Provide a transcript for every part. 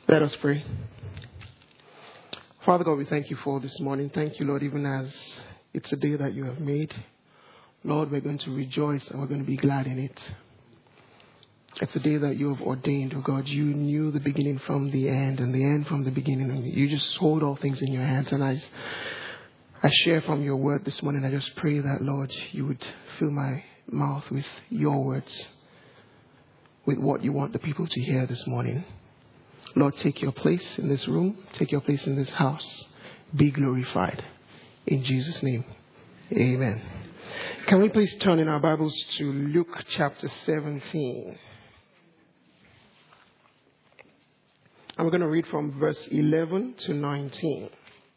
Let us pray. Father God, we thank you for this morning. Thank you, Lord, even as it's a day that you have made. Lord, we're going to rejoice and we're going to be glad in it. It's a day that you have ordained, oh God. You knew the beginning from the end and the end from the beginning. And you just hold all things in your hands. And I share from your word this morning. I just pray that, Lord, you would fill my mouth with your words, with what you want the people to hear this morning. Lord, take your place in this room. Take your place in this house. Be glorified. In Jesus' name, amen. Can we please turn in our Bibles to Luke chapter 17? And we're going to read from verse 11 to 19.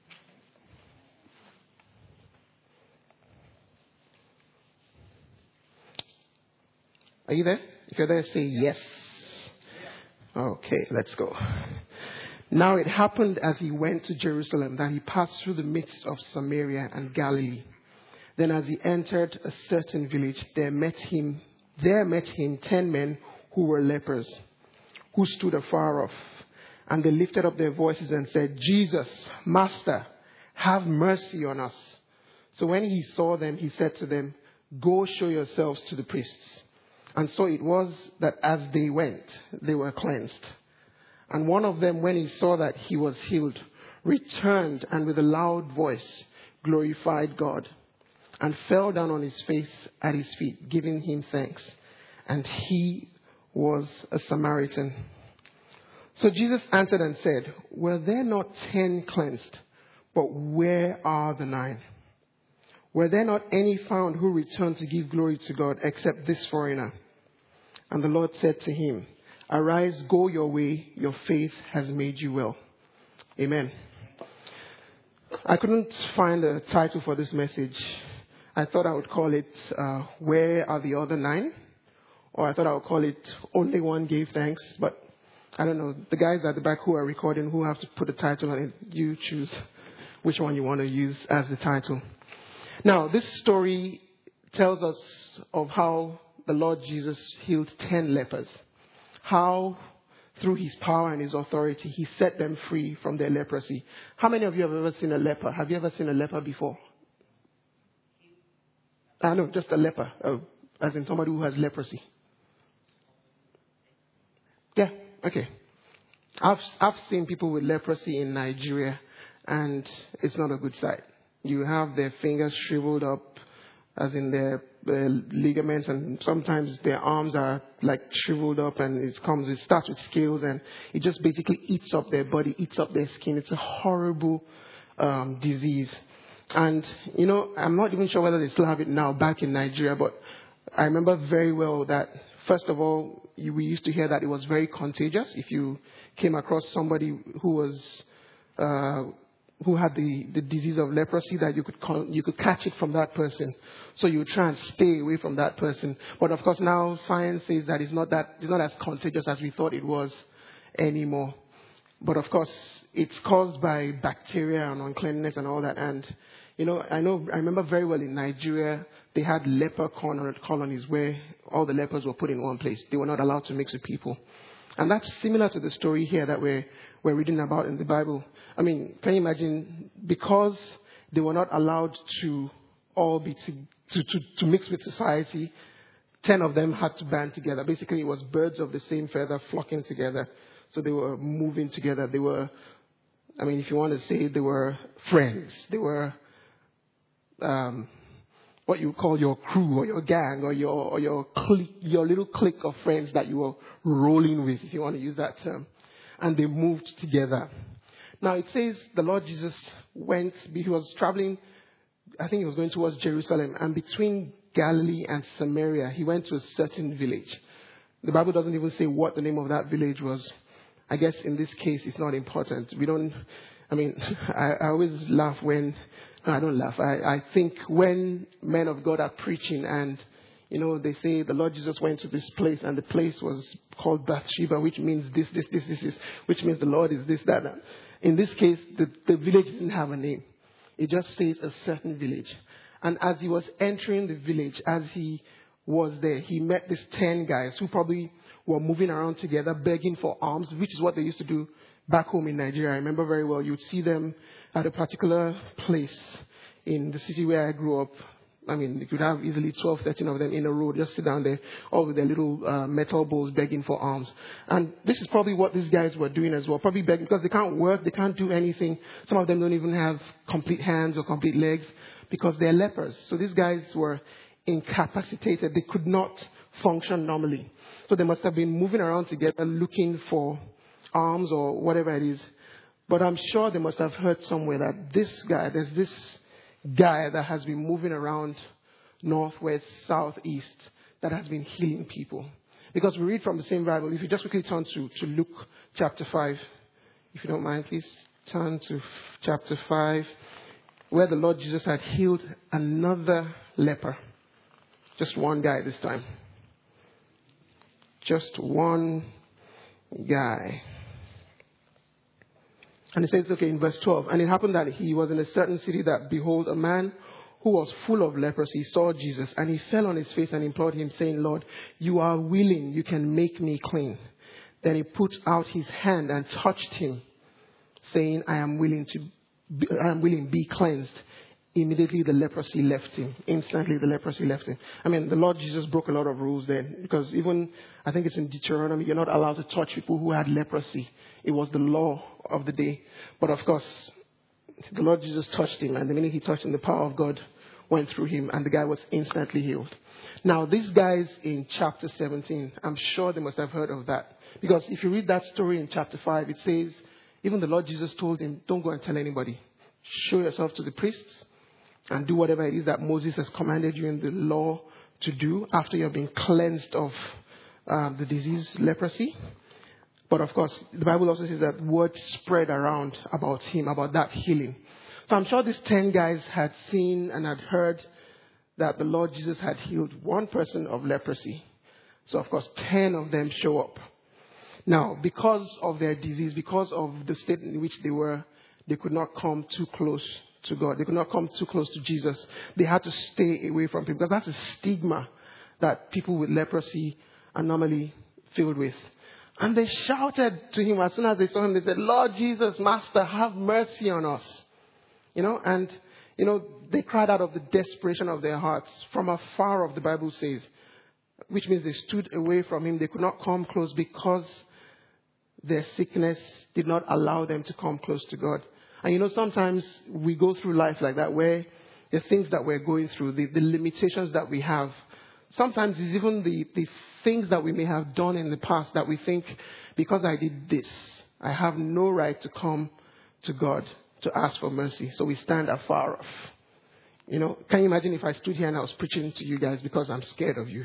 Are you there? If you're there, say yes. Okay, let's go. Now it happened as he went to Jerusalem that he passed through the midst of Samaria and Galilee. Then as he entered a certain village, there met him 10 men who were lepers, who stood afar off. And they lifted up their voices and said, Jesus, Master, have mercy on us. So when he saw them, he said to them, Go show yourselves to the priests. And so it was that as they went, they were cleansed. And one of them, when he saw that he was healed, returned and with a loud voice glorified God and fell down on his face at his feet, giving him thanks. And he was a Samaritan. So Jesus answered and said, Were there not 10 cleansed? But where are the 9? Were there not any found who returned to give glory to God except this foreigner? And the Lord said to him, Arise, go your way, your faith has made you well. Amen. I couldn't find a title for this message. I thought I would call it, Where are the other 9? Or I thought I would call it, Only one gave thanks. But I don't know, the guys at the back who are recording, who have to put a title on it, you choose which one you want to use as the title. Now, this story tells us of how the Lord Jesus healed 10 lepers. How, through his power and his authority, he set them free from their leprosy. How many of you have ever seen a leper? Have you ever seen a leper before? No, just a leper, as in somebody who has leprosy. Yeah, okay. I've seen people with leprosy in Nigeria, and it's not a good sight. You have their fingers shriveled up, as in their ligaments, and sometimes their arms are like shriveled up, and it starts with scales, and it just basically eats up their body, eats up their skin. It's a horrible disease. And, I'm not even sure whether they still have it now back in Nigeria, but I remember very well that, first of all, we used to hear that it was very contagious. If you came across somebody who had the disease of leprosy, that you could catch it from that person. So you would try and stay away from that person. But of course now science says that it's not as contagious as we thought it was anymore. But of course it's caused by bacteria and uncleanliness and all that. And I remember very well in Nigeria they had leper colonies where all the lepers were put in one place. They were not allowed to mix with people. And that's similar to the story here that we're reading about in the Bible. I mean, can you imagine? Because they were not allowed to all be to mix with society, 10 of them had to band together. Basically, it was birds of the same feather flocking together. So they were moving together. They were, if you want to say, they were friends. They were what you call your crew or your gang or your clique, your little clique of friends that you were rolling with, if you want to use that term. And they moved together. Now it says the Lord Jesus he was traveling, I think he was going towards Jerusalem, and between Galilee and Samaria, he went to a certain village. The Bible doesn't even say what the name of that village was. I guess in this case it's not important. I always laugh when, no, I don't laugh. I think when men of God are preaching and, they say the Lord Jesus went to this place and the place was called Bathsheba, which means this, which means the Lord is this, that. In this case, the village didn't have a name. It just says a certain village. And as he was entering the village, as he was there, he met these 10 guys who probably were moving around together, begging for alms, which is what they used to do back home in Nigeria. I remember very well. You'd see them at a particular place in the city where I grew up. I mean, you could have easily 12, 13 of them in a row, just sit down there, all with their little metal bowls begging for alms. And this is probably what these guys were doing as well, probably begging because they can't work, they can't do anything. Some of them don't even have complete hands or complete legs because they're lepers. So these guys were incapacitated. They could not function normally. So they must have been moving around together looking for alms or whatever it is. But I'm sure they must have heard somewhere that there's this guy that has been moving around northwest, southeast, that has been healing people. Because we read from the same Bible. If you just quickly turn to Luke chapter 5, if you don't mind, please turn to chapter 5, where the Lord Jesus had healed another leper. Just one guy this time. Just one guy. And it says, okay, in verse 12, and it happened that he was in a certain city that, behold, a man who was full of leprosy saw Jesus, and he fell on his face and implored him, saying, Lord, you are willing, you can make me clean. Then he put out his hand and touched him, saying, I am willing, be cleansed. Immediately the leprosy left him. Instantly the leprosy left him. I mean, the Lord Jesus broke a lot of rules then, because even, I think it's in Deuteronomy, you're not allowed to touch people who had leprosy. It was the law of the day. But of course, the Lord Jesus touched him, and the minute he touched him, the power of God went through him, and the guy was instantly healed. Now, these guys in chapter 17, I'm sure they must have heard of that. Because if you read that story in chapter 5, it says, even the Lord Jesus told him, don't go and tell anybody. Show yourself to the priests and do whatever it is that Moses has commanded you in the law to do after you have been cleansed of the disease, leprosy. But of course, the Bible also says that word spread around about him, about that healing. So I'm sure these 10 guys had seen and had heard that the Lord Jesus had healed one person of leprosy. So of course, 10 of them show up. Now, because of their disease, because of the state in which they were, they could not come too close to God. They could not come too close to Jesus. They had to stay away from people, because that's a stigma that people with leprosy are normally filled with. And they shouted to him as soon as they saw him. They said, Lord Jesus, Master, have mercy on us. And they cried out of the desperation of their hearts. From afar off, the Bible says, which means they stood away from him. They could not come close because their sickness did not allow them to come close to God. And sometimes we go through life like that, where the things that we're going through, the limitations that we have, sometimes it's even the things that we may have done in the past that we think, because I did this, I have no right to come to God to ask for mercy. So we stand afar off. Can you imagine if I stood here and I was preaching to you guys because I'm scared of you?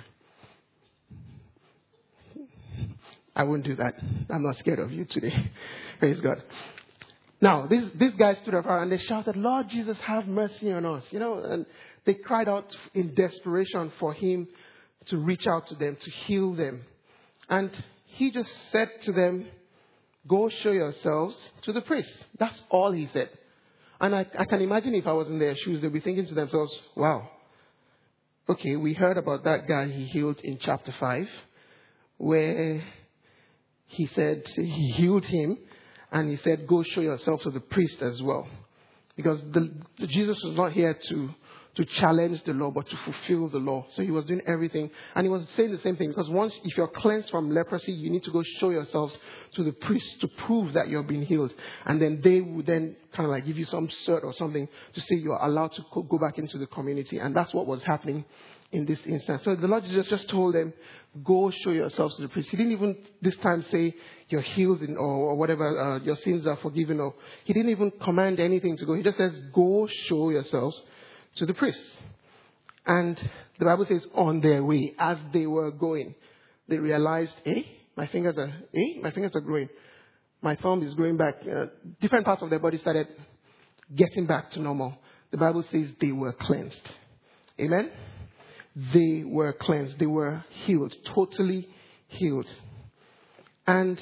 I wouldn't do that. I'm not scared of you today. Praise God. Now, these guys stood afar and they shouted, Lord Jesus, have mercy on us. And they cried out in desperation for him to reach out to them, to heal them. And he just said to them, go show yourselves to the priest. That's all he said. And I can imagine if I was in their shoes, they'd be thinking to themselves, wow, okay, we heard about that guy he healed in chapter 5, where he said he healed him, and he said, go show yourself to the priest as well. Because Jesus was not here to challenge the law, but to fulfill the law. So he was doing everything. And he was saying the same thing. Because if you're cleansed from leprosy, you need to go show yourselves to the priest to prove that you've been healed. And then they would then kind of like give you some cert or something to say you're allowed to go back into the community. And that's what was happening in this instance. So the Lord Jesus just told them, go show yourselves to the priest. He didn't even this time say you're healed or whatever, your sins are forgiven. Or he didn't even command anything to go. He just says, go show yourselves to the priest. And the Bible says on their way, as they were going, they realized, my fingers are growing. My thumb is growing back. Different parts of their body started getting back to normal. The Bible says they were cleansed. Amen? They were cleansed. They were healed, totally healed. And,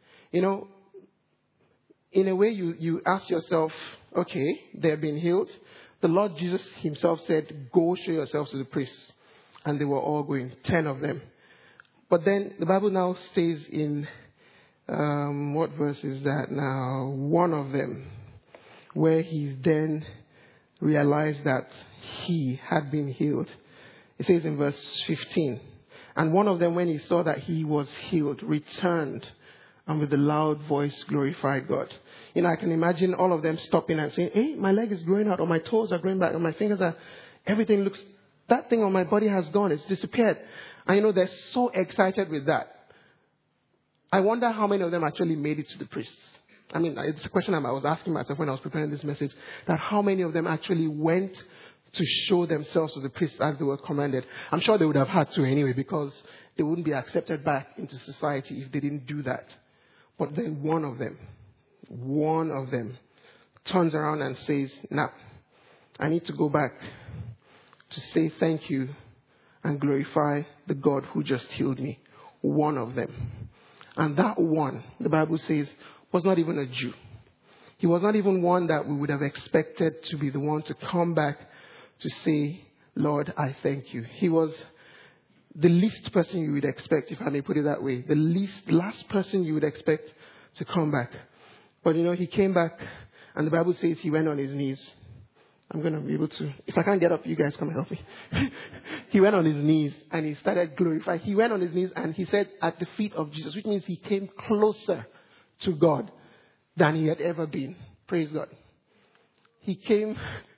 in a way you ask yourself, okay, they've been healed. The Lord Jesus himself said, go show yourselves to the priests. And they were all going, 10 of them. But then the Bible now stays in, what verse is that now? One of them, where he then realized that he had been healed. It says in verse 15, and one of them, when he saw that he was healed, returned and with a loud voice glorified God. I can imagine all of them stopping and saying, hey, my leg is growing out, or my toes are growing back, or my fingers are, everything looks, that thing on my body has gone, it's disappeared. And they're so excited with that. I wonder how many of them actually made it to the priests. It's a question I was asking myself when I was preparing this message, that how many of them actually went to show themselves to the priests as they were commanded. I'm sure they would have had to anyway, because they wouldn't be accepted back into society if they didn't do that. But then one of them turns around and says, nah, I need to go back to say thank you and glorify the God who just healed me. One of them. And that one, the Bible says, was not even a Jew. He was not even one that we would have expected to be the one to come back to say, Lord, I thank you. He was the least person you would expect, if I may put it that way. The last person you would expect to come back. But he came back, and the Bible says he went on his knees. I'm going to be able to, if I can't get up, you guys come and help me. He went on his knees and he started glorifying. He went on his knees and he said at the feet of Jesus, which means he came closer to God than he had ever been. Praise God. He came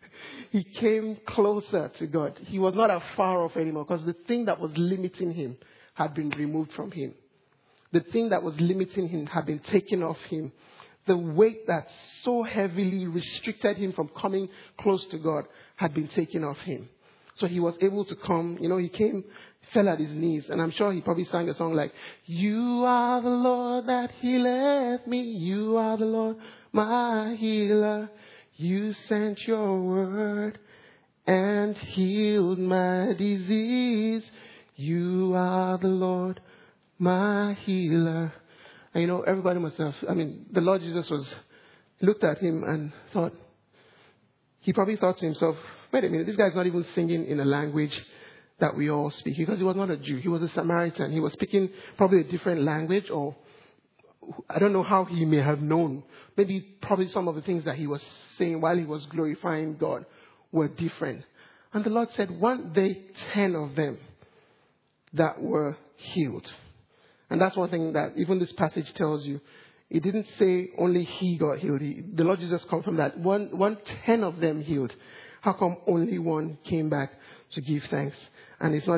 closer to God. He was not afar off anymore, because the thing that was limiting him had been removed from him. The thing that was limiting him had been taken off him. The weight that so heavily restricted him from coming close to God had been taken off him. So he was able to come, he came, fell at his knees, and I'm sure he probably sang a song like, you are the Lord that healeth me, you are the Lord my healer, you sent your word and healed my disease, you are the Lord my healer. And everybody must have, the Lord Jesus looked at him and he probably thought to himself, wait a minute, this guy's not even singing in a language that we all speak, because he was not a Jew. He was a Samaritan. He was speaking probably a different language, or I don't know how he may have known. Probably some of the things that he was saying while he was glorifying God were different. And the Lord said, weren't they 10 of them that were healed? And that's one thing that even this passage tells you. It didn't say only he got healed. The Lord Jesus confirmed that 10 of them healed. How come only one came back to give thanks? And it's not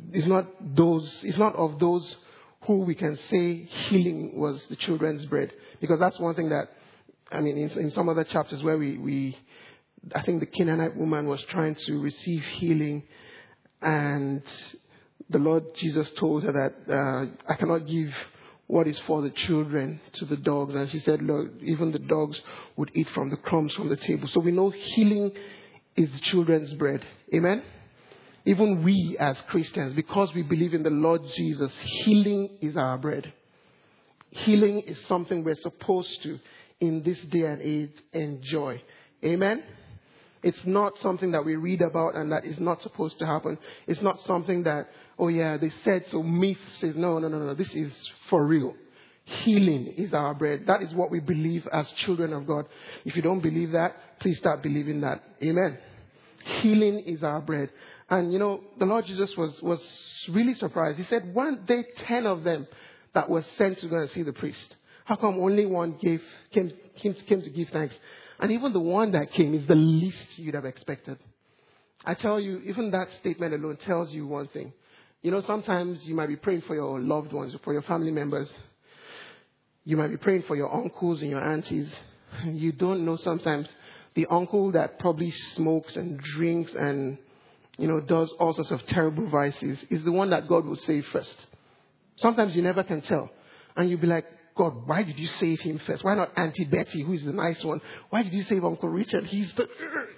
of those who we can say healing was the children's bread. Because that's one thing that, in some other chapters where I think the Canaanite woman was trying to receive healing, and the Lord Jesus told her that I cannot give what is for the children to the dogs. And she said, look, even the dogs would eat from the crumbs from the table. So we know healing is the children's bread. Amen? Even we as Christians, because we believe in the Lord Jesus, healing is our bread. Healing is something we're supposed to, in this day and age, enjoy. Amen? It's not something that we read about and that is not supposed to happen. It's not something that, oh yeah, they said so, myth says, no. This is for real. Healing is our bread. That is what we believe as children of God. If you don't believe that, please start believing that. Amen. Healing is our bread. And the Lord Jesus was really surprised. He said, weren't there 10 of them that were sent to go and see the priest? How come only one came to give thanks? And even the one that came is the least you'd have expected. I tell you, even that statement alone tells you one thing. Sometimes you might be praying for your loved ones, for your family members. You might be praying for your uncles and your aunties. You don't know sometimes the uncle that probably smokes and drinks and, does all sorts of terrible vices is the one that God will save first. Sometimes you never can tell. And you'll be like, God, why did you save him first? Why not Auntie Betty, who is the nice one? Why did you save Uncle Richard? He's the...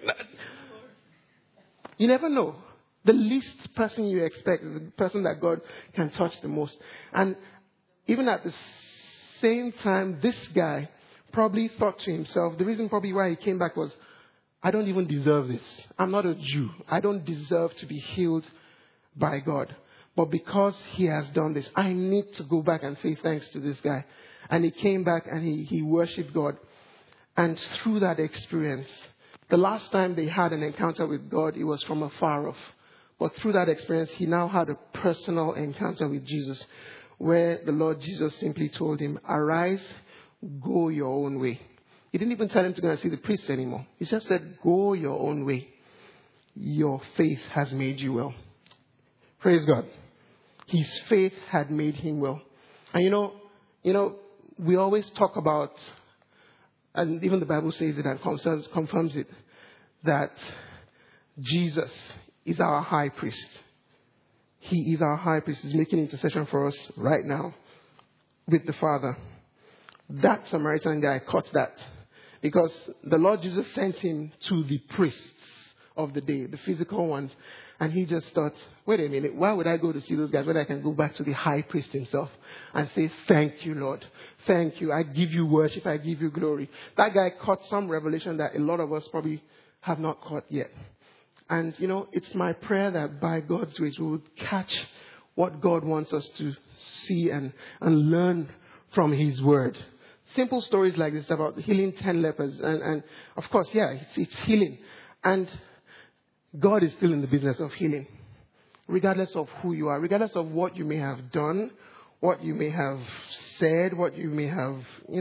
You never know. The least person you expect is the person that God can touch the most. And even at the same time, this guy probably thought to himself, the reason probably why he came back was, I don't even deserve this. I'm not a Jew. I don't deserve to be healed by God. But because he has done this, I need to go back and say thanks to this guy. And he came back and he worshipped God. And through that experience, the last time they had an encounter with God, it was from afar off. But through that experience, he now had a personal encounter with Jesus, where the Lord Jesus simply told him, arise, go your own way. He didn't even tell him to go and see the priest anymore. He just said, go your own way. Your faith has made you well. Praise God. His faith had made him well. And you know, we always talk about, and even the Bible says it and confirms it, that Jesus is our high priest. He is our high priest. He's making intercession for us right now with the Father. That Samaritan guy caught that, because the Lord Jesus sent him to the priests of the day, the physical ones. And he just thought, wait a minute, why would I go to see those guys when I can go back to the high priest himself and say, thank you, Lord. Thank you. I give you worship. I give you glory. That guy caught some revelation that a lot of us probably have not caught yet. And, it's my prayer that by God's grace we would catch what God wants us to see and learn from His Word. Simple stories like this about healing 10 lepers. And of course, it's healing. And God is still in the business of healing, regardless of who you are, regardless of what you may have done, what you may have said, what you may have,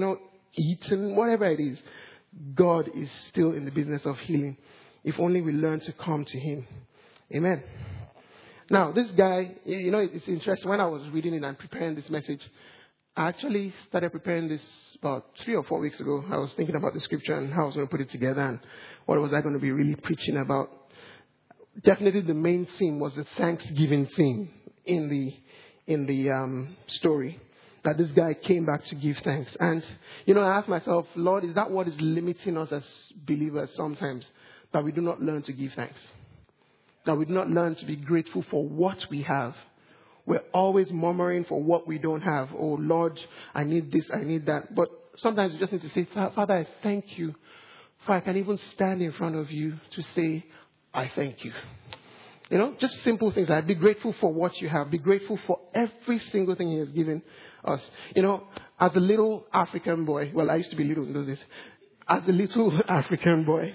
eaten, whatever it is. God is still in the business of healing, if only we learn to come to Him. Amen. Now, this guy, it's interesting. When I was reading it and preparing this message, I actually started preparing this about 3 or 4 weeks ago. I was thinking about the scripture and how I was going to put it together and what was I going to be really preaching about. Definitely the main theme was the Thanksgiving theme in the story, that this guy came back to give thanks. And, I asked myself, Lord, is that what is limiting us as believers sometimes? That we do not learn to give thanks. That we do not learn to be grateful for what we have. We're always murmuring for what we don't have. Oh, Lord, I need this, I need that. But sometimes we just need to say, Father, I thank you. For I can even stand in front of you to say, I thank you. Just simple things like be grateful for what you have. Be grateful for every single thing He has given us. As a little African boy, well, I used to be little in those days. As a little African boy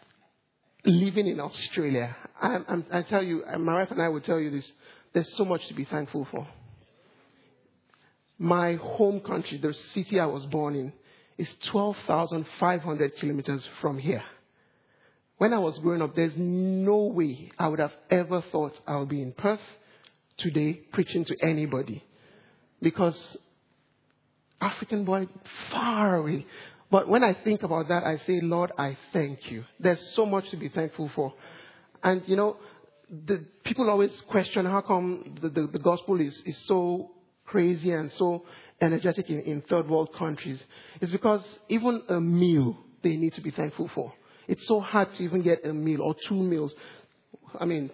living in Australia, I tell you, my wife and I will tell you this, there's so much to be thankful for. My home country, the city I was born in, is 12,500 kilometers from here. When I was growing up, there's no way I would have ever thought I would be in Perth today preaching to anybody. Because African boy, far away. But when I think about that, I say, Lord, I thank you. There's so much to be thankful for. And, the people always question how come the gospel is so crazy and so energetic in third world countries. It's because even a meal they need to be thankful for. It's so hard to even get a meal or 2 meals. I mean,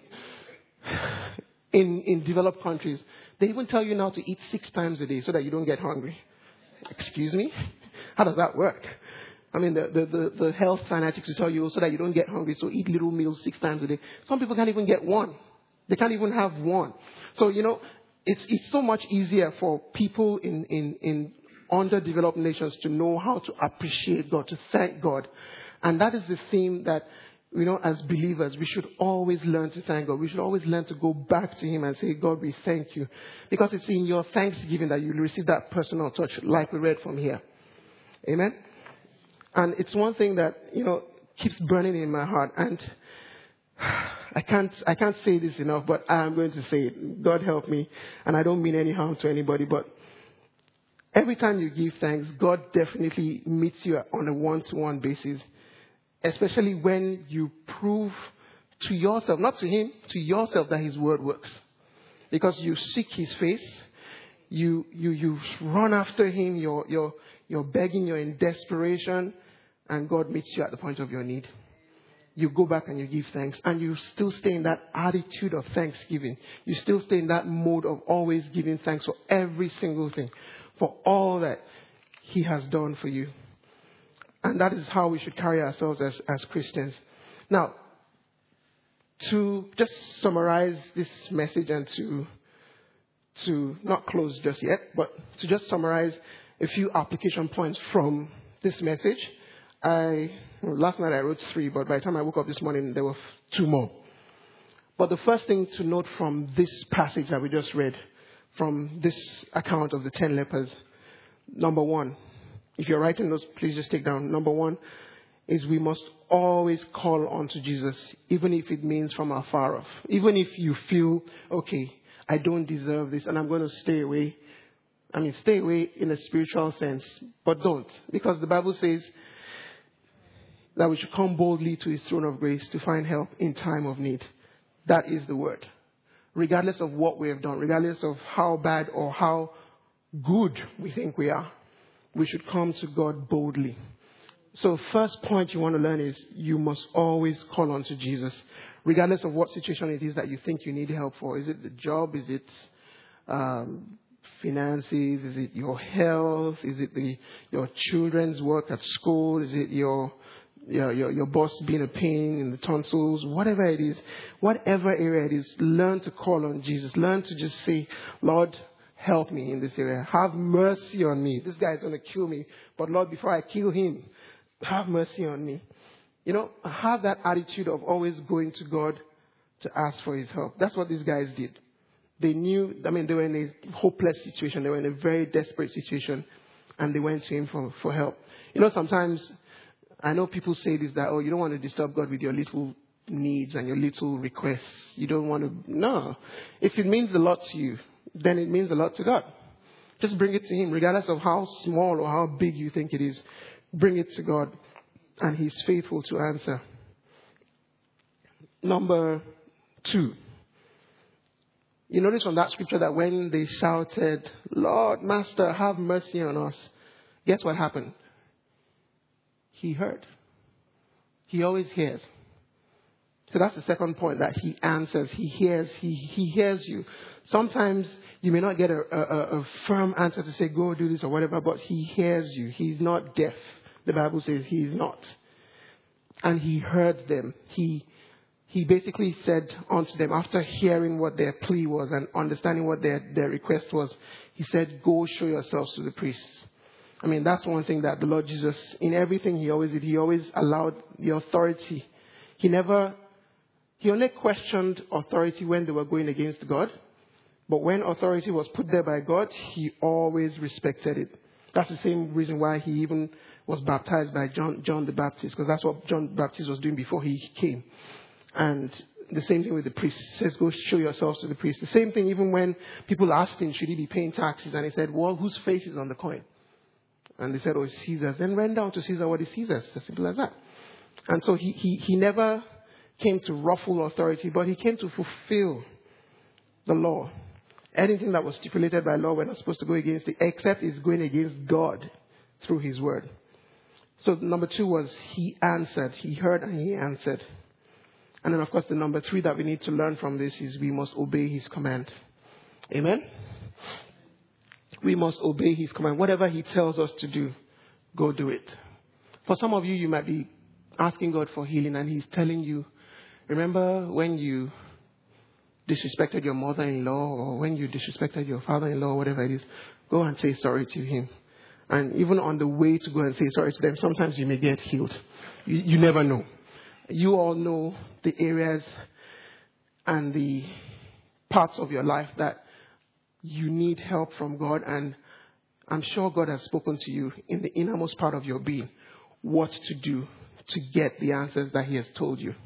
in developed countries, they even tell you now to eat 6 times a day so that you don't get hungry. Excuse me? How does that work? I mean, the health fanatics will tell you so that you don't get hungry, so eat little meals 6 times a day. Some people can't even get one. They can't even have one. So, it's so much easier for people in underdeveloped nations to know how to appreciate God, to thank God. And that is the theme that, as believers, we should always learn to thank God. We should always learn to go back to Him and say, God, we thank you. Because it's in your thanksgiving that you'll receive that personal touch, like we read from here. Amen? And it's one thing that, keeps burning in my heart. And I can't say this enough, but I am going to say it. God help me. And I don't mean any harm to anybody, but every time you give thanks, God definitely meets you on a one-to-one basis. Especially when you prove to yourself, not to Him, to yourself that His word works. Because you seek His face, you run after Him, you're begging, you're in desperation, and God meets you at the point of your need. You go back and you give thanks, and you still stay in that attitude of thanksgiving. You still stay in that mode of always giving thanks for every single thing, for all that He has done for you. And that is how we should carry ourselves as Christians. Now, to just summarize this message and to to not close just yet, but to just summarize a few application points from this message. Last night I wrote 3, but by the time I woke up this morning, there were 2 more. But the first thing to note from this passage that we just read, from this account of the 10 lepers, number 1, if you're writing those, please just take down. Number 1 is we must always call on to Jesus, even if it means from afar off. Even if you feel, okay, I don't deserve this and I'm going to stay away. Stay away in a spiritual sense, but don't. Because the Bible says that we should come boldly to his throne of grace to find help in time of need. That is the word. Regardless of what we have done, regardless of how bad or how good we think we are, we should come to God boldly. So first point you want to learn is you must always call on to Jesus, regardless of what situation it is that you think you need help for. Is it the job? Is it finances? Is it your health? Is it your children's work at school? Is it your boss being a pain in the tonsils? Whatever it is, whatever area it is, learn to call on Jesus. Learn to just say, Lord, help me in this area. Have mercy on me. This guy is going to kill me, but Lord, before I kill him, have mercy on me. Have that attitude of always going to God to ask for his help. That's what these guys did. They knew, they were in a hopeless situation. They were in a very desperate situation, and they went to him for help. Sometimes I know people say this, that, you don't want to disturb God with your little needs and your little requests. You don't want to. No. If it means a lot to you, then it means a lot to God. Just bring it to him, regardless of how small or how big you think it is. Bring it to God, and he's faithful to answer. Number 2. You notice from that scripture that when they shouted, Lord, Master, have mercy on us, guess what happened? He heard. He always hears. So that's the second point, that he answers. He hears. He hears you. Sometimes you may not get a firm answer to say, go do this or whatever, but he hears you. He's not deaf. The Bible says he's not. And he heard them. He basically said unto them, after hearing what their plea was and understanding what their request was, he said, go show yourselves to the priests. That's one thing that the Lord Jesus, in everything he always did, he always allowed the authority. He only questioned authority when they were going against God. But when authority was put there by God, he always respected it. That's the same reason why he even was baptized by John the Baptist, because that's what John the Baptist was doing before he came. And the same thing with the priest. He says, go show yourselves to the priest. The same thing even when people asked him, should he be paying taxes? And he said, well, whose face is on the coin? And they said, oh, it's Caesar's. Then render unto Caesar what is Caesar's. As simple as that. And so he never came to ruffle authority, but he came to fulfill the law. Anything that was stipulated by law, we're not supposed to go against it, except it's going against God through his word. So number 2 was he answered. He heard and he answered. And then, of course, the number 3 that we need to learn from this is we must obey his command. Amen? We must obey his command. Whatever he tells us to do, go do it. For some of you, you might be asking God for healing and he's telling you, remember when you disrespected your mother-in-law or when you disrespected your father-in-law or whatever it is, go and say sorry to him. And even on the way to go and say sorry to them, sometimes you may get healed. You never know. You all know the areas and the parts of your life that you need help from God. And I'm sure God has spoken to you in the innermost part of your being what to do to get the answers that he has told you.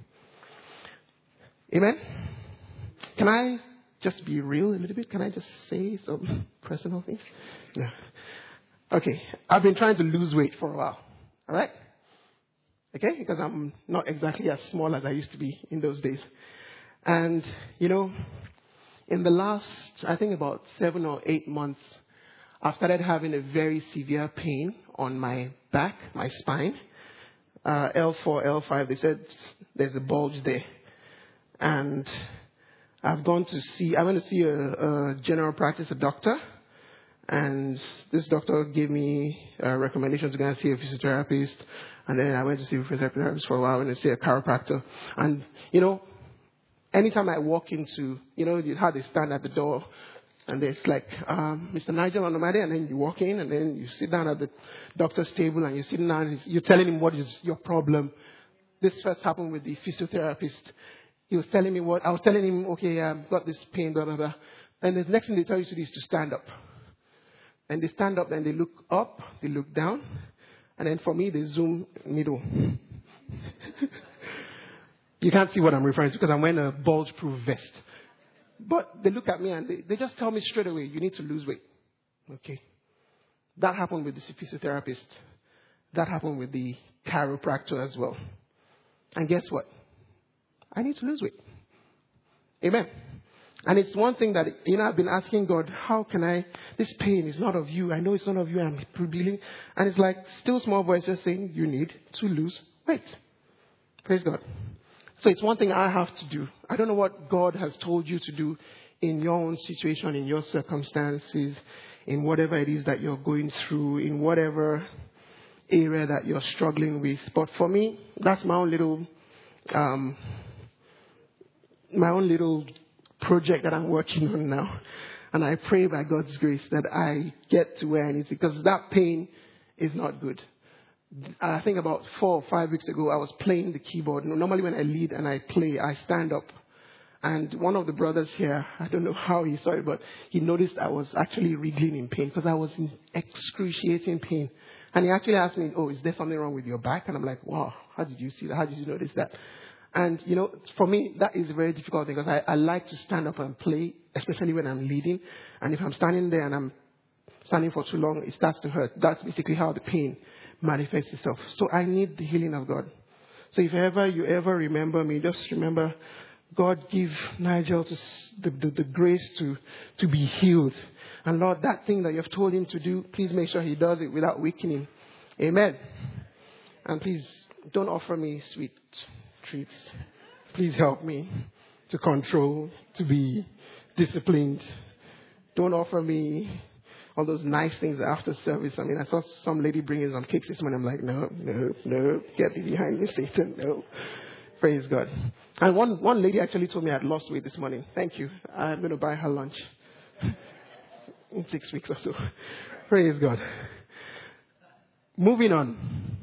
Amen? Can I just be real a little bit? Can I just say some personal things? Yeah. Okay. I've been trying to lose weight for a while. All right? Okay? Because I'm not exactly as small as I used to be in those days. And, in the last, I think about 7 or 8 months, I've started having a very severe pain on my back, my spine. L4, L5, they said there's a bulge there. And I went to see a general practice, a doctor. And this doctor gave me a recommendation to go and see a physiotherapist. And then I went to see a physiotherapist for a while and see a chiropractor. And, anytime I walk into, how they stand at the door And there's like, Mr. Nigel Onomade, and then you walk in, and then you sit down at the doctor's table, and you're sitting down, and you're telling him what is your problem. This first happened with the physiotherapist. He was telling me I was telling him, okay, I've got this pain, blah, blah, blah. And the next thing they tell you to do is to stand up. And they stand up, and they look up, they look down, and then for me, they zoom middle. You can't see what I'm referring to because I'm wearing a bulge-proof vest. But they look at me and they just tell me straight away, you need to lose weight. Okay. That happened with the physiotherapist. That happened with the chiropractor as well. And guess what? I need to lose weight. Amen. And it's one thing that, I've been asking God, how can this pain is not of you. I know it's not of you. I'm revealing. And it's like still small voice just saying, you need to lose weight. Praise God. So it's one thing I have to do. I don't know what God has told you to do in your own situation, in your circumstances, in whatever it is that you're going through, in whatever area that you're struggling with. But for me, that's my own little project that I'm working on now. And I pray by God's grace that I get to where I need to, because that pain is not good. I think about 4 or 5 weeks ago, I was playing the keyboard. Normally when I lead and I play, I stand up. And one of the brothers here, I don't know how he saw it, but he noticed I was actually wriggling in pain because I was in excruciating pain. And he actually asked me, is there something wrong with your back? And I'm like, wow, how did you see that? How did you notice that? And, for me, that is a very difficult thing because I like to stand up and play, especially when I'm leading. And if I'm standing there and I'm standing for too long, it starts to hurt. That's basically how the pain manifests itself. So I need the healing of God. So if you ever remember me, just remember, God give Nigel the grace to be healed. And Lord, that thing that you've told him to do, please make sure he does it without weakening. Amen. And please don't offer me sweet treats. Please help me to control, to be disciplined. Don't offer me all those nice things after service. I mean, I saw some lady bringing some cakes this morning. I'm like, no, get thee behind me, Satan. No. Praise God. And one lady actually told me I had lost weight this morning. Thank you. I'm going to buy her lunch in 6 weeks or so. Praise God. Moving on.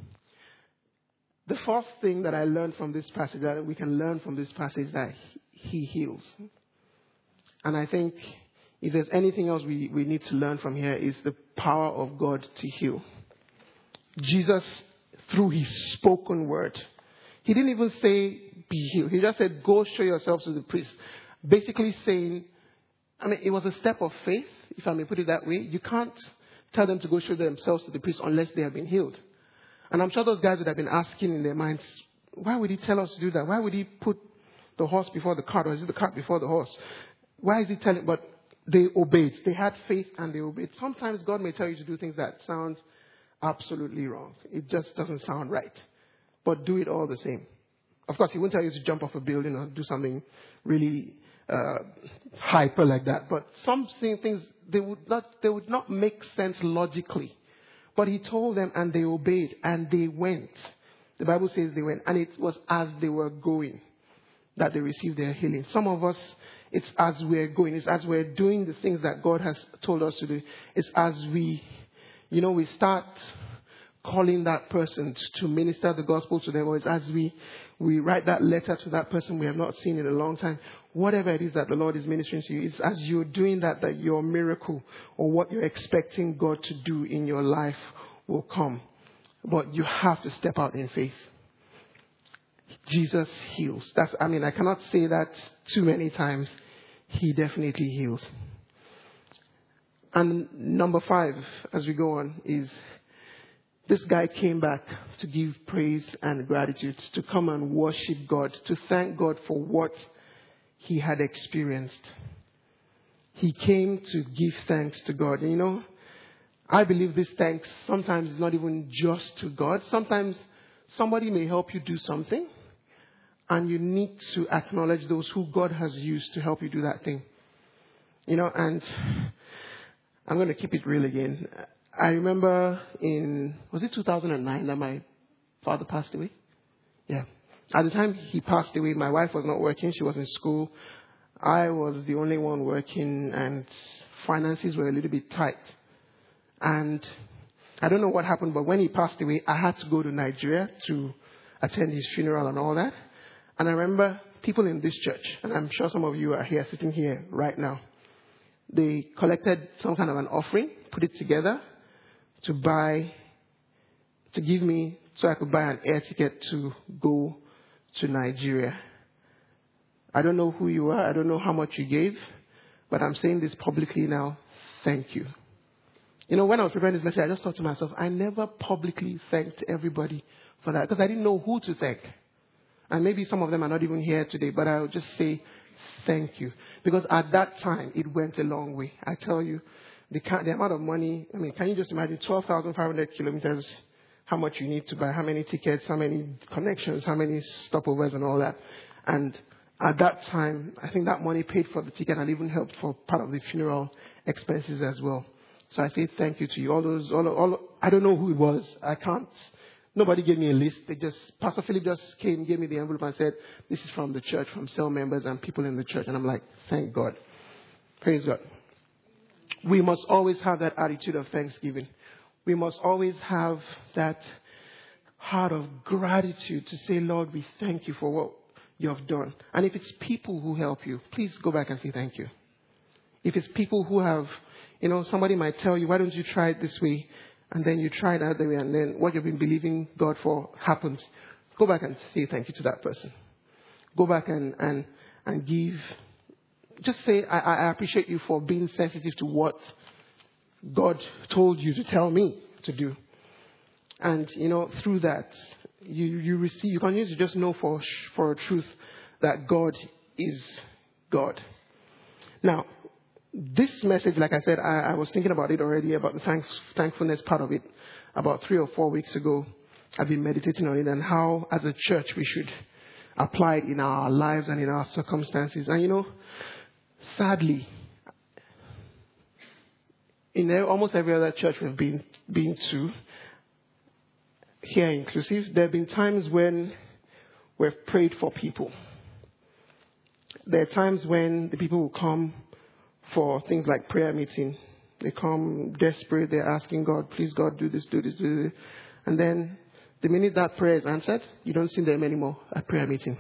The fourth thing that I learned from this passage, that we can learn from this passage, that he heals. And I think if there's anything else we need to learn from here, is the power of God to heal. Jesus, through his spoken word, he didn't even say, be healed. He just said, go show yourselves to the priest. Basically saying, it was a step of faith, if I may put it that way. You can't tell them to go show themselves to the priest unless they have been healed. And I'm sure those guys would have been asking in their minds, why would he tell us to do that? Why would he put the horse before the cart? Or is it the cart before the horse? Why is he telling? But they obeyed. They had faith and they obeyed. Sometimes God may tell you to do things that sound absolutely wrong. It just doesn't sound right. But do it all the same. Of course, he won't tell you to jump off a building or do something really hyper like that. But some things, they would not make sense logically. But he told them and they obeyed and they went. The Bible says they went. And it was as they were going that they received their healing. Some of us, it's as we're going. It's as we're doing the things that God has told us to do. It's as we start calling that person to minister the gospel to them. Or it's as we write that letter to that person we have not seen in a long time. Whatever it is that the Lord is ministering to you, it's as you're doing that your miracle or what you're expecting God to do in your life will come. But you have to step out in faith. Jesus heals. I cannot say that too many times. He definitely heals. And number 5, as we go on, is this guy came back to give praise and gratitude, to come and worship God, to thank God for what he had experienced. He came to give thanks to God. I believe this thanks sometimes is not even just to God. Sometimes somebody may help you do something, and you need to acknowledge those who God has used to help you do that thing. And I'm going to keep it real again. I remember was it 2009 that my father passed away? Yeah. At the time he passed away, my wife was not working. She was in school. I was the only one working. And finances were a little bit tight. And I don't know what happened, but when he passed away, I had to go to Nigeria to attend his funeral and all that. And I remember people in this church, and I'm sure some of you are here, sitting here right now, they collected some kind of an offering, put it together to give me so I could buy an air ticket to go to Nigeria. I don't know who you are. I don't know how much you gave, but I'm saying this publicly now. Thank you. You know, when I was preparing this lecture, I just thought to myself, I never publicly thanked everybody for that because I didn't know who to thank. And maybe some of them are not even here today, but I'll just say thank you. Because at that time, it went a long way. I tell you, the amount of money, I mean, can you just imagine 12,500 kilometers, how much you need to buy, how many tickets, how many connections, how many stopovers and all that. And at that time, I think that money paid for the ticket and even helped for part of the funeral expenses as well. So I say thank you to you. I don't know who it was. Nobody gave me a list. Pastor Philip just came, gave me the envelope and said, this is from the church, from cell members and people in the church. And I'm like, thank God. Praise God. We must always have that attitude of thanksgiving. We must always have that heart of gratitude to say, Lord, we thank you for what you have done. And if it's people who help you, please go back and say thank you. If it's people who have, somebody might tell you, why don't you try it this way? And then you try it that way, and then what you've been believing God for happens. Go back and say thank you to that person. Go back and give. Just say, I appreciate you for being sensitive to what God told you to tell me to do. And, through that, you receive, you continue to just know for a truth that God is God. Now, this message, like I said, I was thinking about it already, about the thankfulness part of it, about 3 or 4 weeks ago. I've been meditating on it and how, as a church, we should apply it in our lives and in our circumstances. And, sadly, in almost every other church we've been to, here inclusive, there have been times when we've prayed for people. There are times when the people will come for things like prayer meeting. They come desperate. They're asking God, please God, do this, do this, do this. And then the minute that prayer is answered, you don't see them anymore at prayer meeting.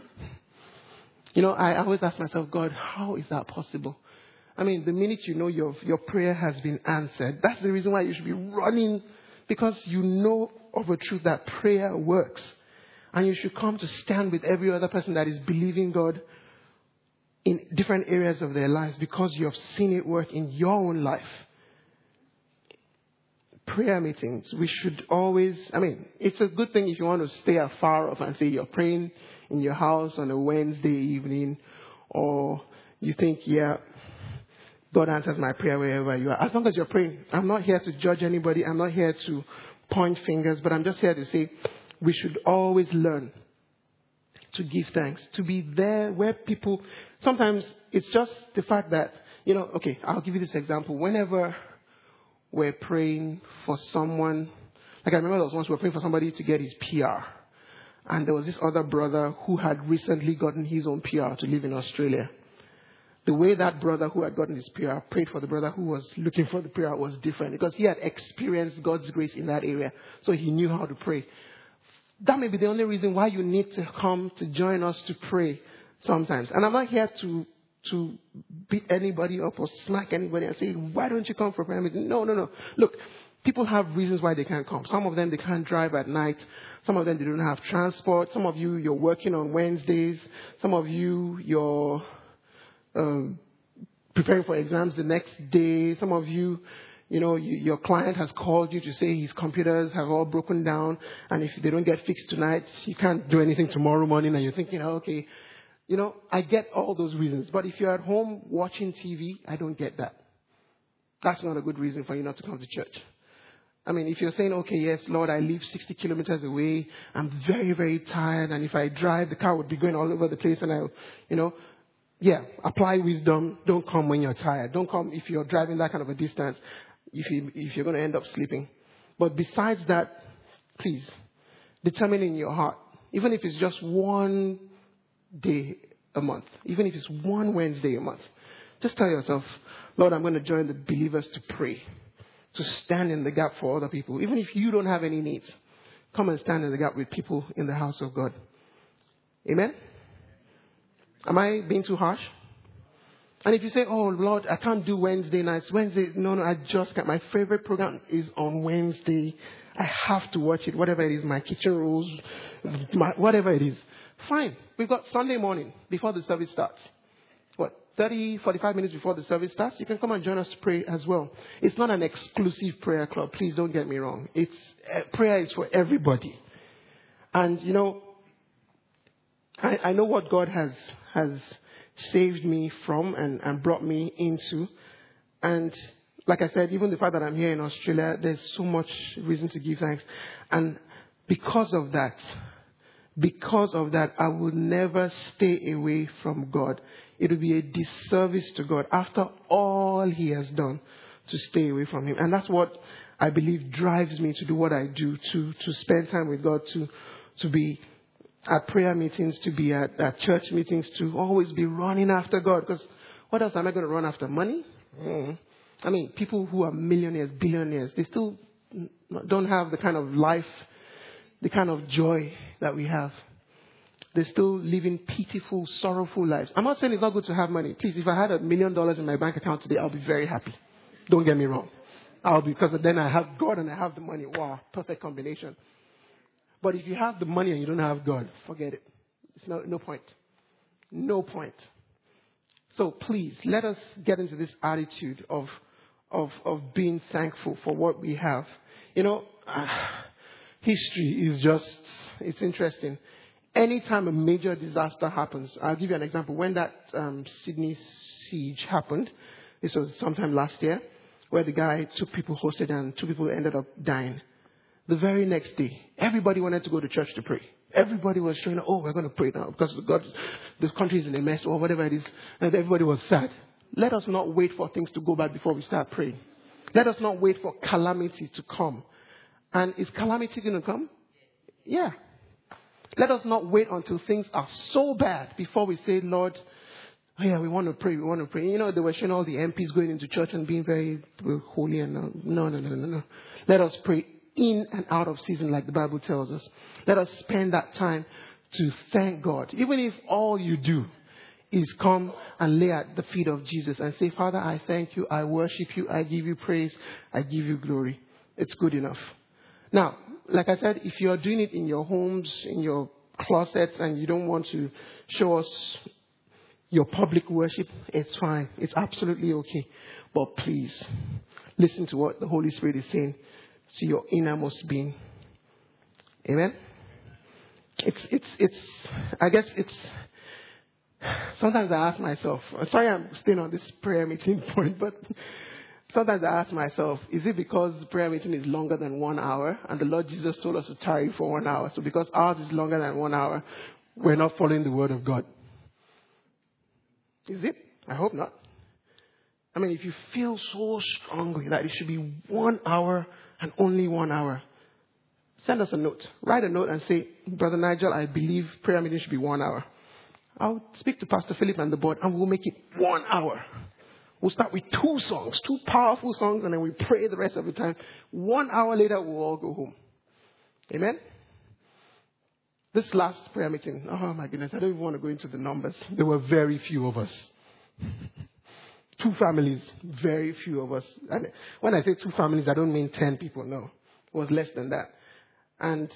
I always ask myself, God, how is that possible? I mean, the minute you know your prayer has been answered, that's the reason why you should be running, because you know of a truth that prayer works. And you should come to stand with every other person that is believing God in different areas of their lives because you have seen it work in your own life. Prayer meetings, we should always, it's a good thing if you want to stay afar off and say you're praying in your house on a Wednesday evening, or you think, God answers my prayer wherever you are. As long as you're praying. I'm not here to judge anybody. I'm not here to point fingers, but I'm just here to say we should always learn to give thanks, to be there where people, sometimes it's just the fact that, I'll give you this example. Whenever we're praying for someone, like I remember there was once we were praying for somebody to get his PR. And there was this other brother who had recently gotten his own PR to live in Australia. The way that brother who had gotten his PR prayed for the brother who was looking for the PR was different because he had experienced God's grace in that area. So he knew how to pray. That may be the only reason why you need to come to join us to pray sometimes. And I'm not here to beat anybody up or smack anybody and say, why don't you come for prayer meeting? No. Look, people have reasons why they can't come. Some of them, they can't drive at night. Some of them, they don't have transport. Some of you, you're working on Wednesdays. Some of you, you're preparing for exams the next day. Some of you, your client has called you to say his computers have all broken down, and if they don't get fixed tonight, you can't do anything tomorrow morning, and you're thinking, okay, I get all those reasons. But if you're at home watching TV, I don't get that. That's not a good reason for you not to come to church. If you're saying, okay, yes, Lord, I live 60 kilometers away, I'm very, very tired, and if I drive, the car would be going all over the place, and apply wisdom. Don't come when you're tired. Don't come if you're driving that kind of a distance, if you're going to end up sleeping. But besides that, please, determine in your heart, even if it's just one day a month, even if it's one Wednesday a month, just tell yourself, Lord, I'm going to join the believers to pray, to stand in the gap for other people. Even if you don't have any needs, come and stand in the gap with people in the house of God. Amen? Am I being too harsh? And if you say, oh, Lord, I can't do Wednesday nights. No, I just can't. My favorite program is on Wednesday. I have to watch it, whatever it is, my kitchen rules, whatever it is. Fine. We've got Sunday morning before the service starts. 30, 45 minutes before the service starts, you can come and join us to pray as well. It's not an exclusive prayer club. Please don't get me wrong. Prayer is for everybody. And, I know what God has saved me from and brought me into. And like I said, even the fact that I'm here in Australia, there's so much reason to give thanks. And because of that, I will never stay away from God. It will be a disservice to God after all He has done to stay away from Him. And that's what I believe drives me to do what I do, to spend time with God, to be at prayer meetings, to be at church meetings, to always be running after God. Because what else am I going to run after? Money? I mean, people who are millionaires, billionaires, they still don't have the kind of life, the kind of joy that we have. They're still living pitiful, sorrowful lives. I'm not saying it's not good to have money. Please, if I had $1 million in my bank account today, I'll be very happy. Don't get me wrong. Because then I have God and I have the money. Wow, perfect combination. But if you have the money and you don't have God, forget it. It's no point. No point. So please, let us get into this attitude of being thankful for what we have. History is it's interesting. Anytime a major disaster happens, I'll give you an example. When that Sydney siege happened, this was sometime last year, where the guy took people hostage and 2 people ended up dying. The very next day, everybody wanted to go to church to pray. Everybody was showing, we're going to pray now because the country is in a mess or whatever it is. And everybody was sad. Let us not wait for things to go bad before we start praying. Let us not wait for calamity to come. And is calamity going to come? Yeah. Let us not wait until things are so bad before we say, Lord, we want to pray, we want to pray. They were showing all the MPs going into church and being very holy and no. Let us pray in and out of season like the Bible tells us. Let us spend that time to thank God. Even if all you do is come and lay at the feet of Jesus and say, Father, I thank you, I worship you, I give you praise, I give you glory. It's good enough. Now, like I said, if you're doing it in your homes, in your closets, and you don't want to show us your public worship, it's fine. It's absolutely okay. But please, listen to what the Holy Spirit is saying to your innermost being. Amen? Sometimes I ask myself, sorry I'm staying on this prayer meeting point, but sometimes I ask myself, is it because the prayer meeting is longer than 1 hour and the Lord Jesus told us to tarry for 1 hour? So because ours is longer than 1 hour, we're not following the word of God. Is it? I hope not. I mean, if you feel so strongly that it should be 1 hour and only 1 hour, send us a note. Write a note and say, Brother Nigel, I believe prayer meeting should be 1 hour. I'll speak to Pastor Philip and the board and we'll make it 1 hour. We'll start with 2 songs, 2 powerful songs, and then we pray the rest of the time. 1 hour later, we'll all go home. Amen? This last prayer meeting, oh my goodness, I don't even want to go into the numbers. There were very few of us. 2 families, very few of us. And when I say 2 families, I don't mean 10 people, no. It was less than that. And,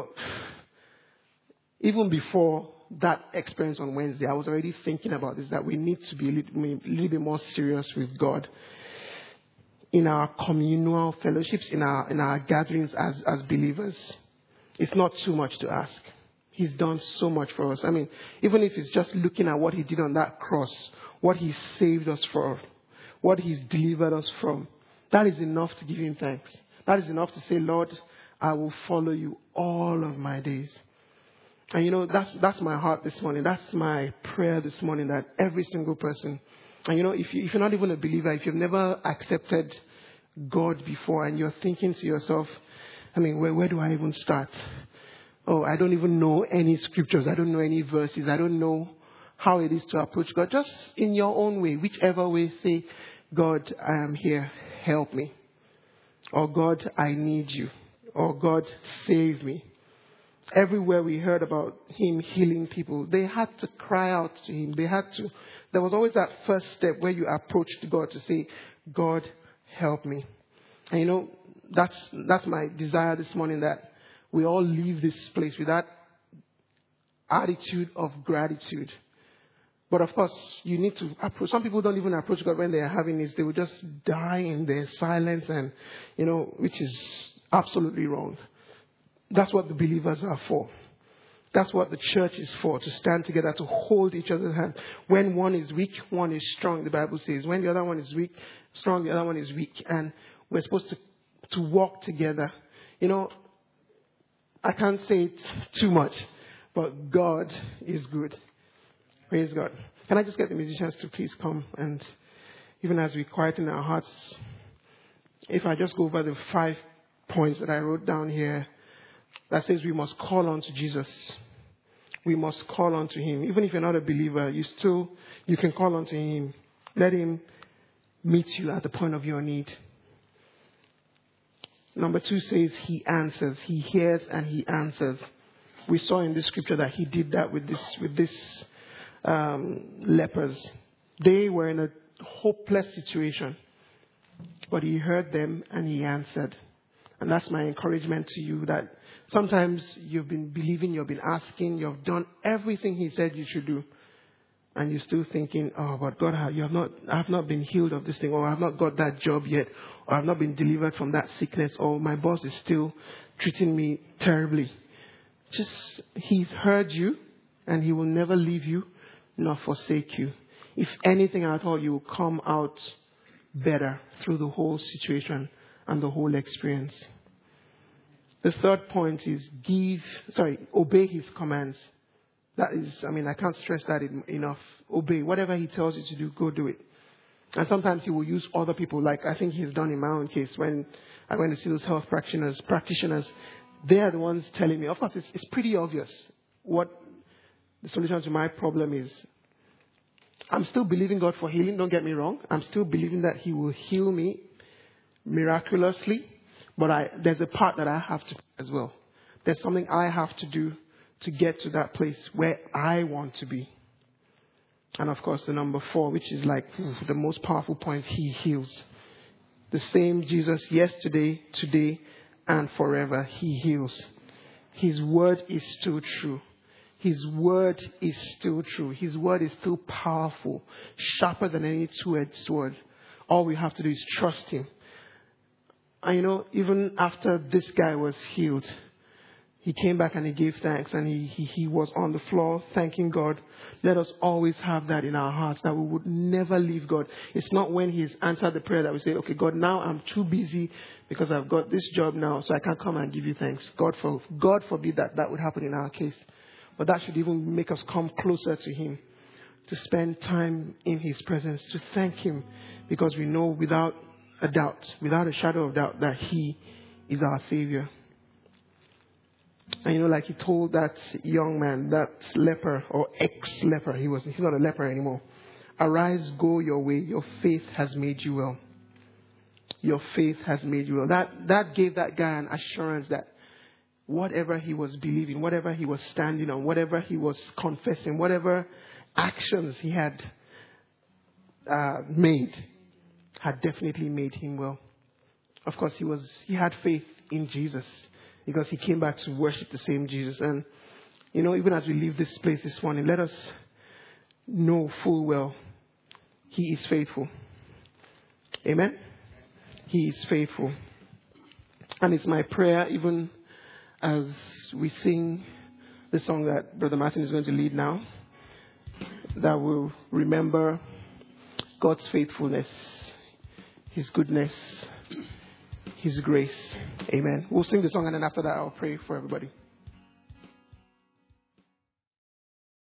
even before that experience on Wednesday, I was already thinking about this, that we need to be a little bit more serious with God in our communal fellowships, in our gatherings as believers. It's not too much to ask. He's done so much for us. I mean, even if it's just looking at what He did on that cross, what He saved us from, what He's delivered us from, that is enough to give Him thanks. That is enough to say, Lord, I will follow you all of my days. And that's my heart this morning. That's my prayer this morning, that every single person, and if you're not even a believer, if you've never accepted God before and you're thinking to yourself, I mean, where do I even start? Oh, I don't even know any scriptures. I don't know any verses. I don't know how it is to approach God. Just in your own way, whichever way, say, God, I am here, help me. Or God, I need you. Or God, save me. Everywhere we heard about him healing people, they had to cry out to him. There was always that first step where you approached God to say, God, help me. And that's my desire this morning, that we all leave this place with that attitude of gratitude. But of course, you need to approach. Some people don't even approach God when they are having this. They will just die in their silence, and which is absolutely wrong. That's what the believers are for. That's what the church is for, to stand together, to hold each other's hand. When one is weak, one is strong, the Bible says. When the other one is weak, strong, the other one is weak. And we're supposed to walk together. I can't say it too much, but God is good. Praise God. Can I just get the musicians to please come? And even as we quieten our hearts, if I just go over the 5 points that I wrote down here, that says we must call on to Jesus. We must call on to him. Even if you're not a believer, you can call on to him. Let him meet you at the point of your need. Number 2 says he answers. He hears and he answers. We saw in this scripture that he did that with this lepers. They were in a hopeless situation, but he heard them and he answered. And that's my encouragement to you, that sometimes you've been believing, you've been asking, you've done everything he said you should do, and you're still thinking, oh, but God, I have not been healed of this thing, or I have not got that job yet, or I have not been delivered from that sickness, or my boss is still treating me terribly. He's heard you, and he will never leave you nor forsake you. If anything at all, you will come out better through the whole situation and the whole experience. The third point is obey his commands. That is, I can't stress that enough. Obey. Whatever he tells you to do, go do it. And sometimes he will use other people, like I think he's done in my own case. When I went to see those health practitioners, they are the ones telling me. Of course, it's pretty obvious what the solution to my problem is. I'm still believing God for healing, don't get me wrong. I'm still believing that he will heal me miraculously. But there's a part that I have to do as well. There's something I have to do to get to that place where I want to be. And of course, the number 4, which is like the most powerful point, he heals. The same Jesus yesterday, today, and forever, he heals. His word is still true. His word is still true. His word is still powerful, sharper than any two-edged sword. All we have to do is trust him. And even after this guy was healed, he came back and he gave thanks, and he was on the floor thanking God. Let us always have that in our hearts, that we would never leave God. It's not when he's answered the prayer that we say, okay, God, now I'm too busy because I've got this job now, so I can't come and give you thanks. God forbid that would happen in our case. But that should even make us come closer to him, to spend time in his presence, to thank him, because we know without a shadow of doubt, that he is our Savior. And like he told that young man, that leper or ex-leper, he's not a leper anymore. Arise, go your way. Your faith has made you well. Your faith has made you well. That gave that guy an assurance that whatever he was believing, whatever he was standing on, whatever he was confessing, whatever actions he had made, had definitely made him well. Of course, he had faith in Jesus, because he came back to worship the same Jesus. And, even as we leave this place this morning, let us know full well he is faithful. Amen? He is faithful. And it's my prayer, even as we sing the song that Brother Martin is going to lead now, that we'll remember God's faithfulness, his goodness, his grace. Amen. We'll sing the song, and then after that I'll pray for everybody.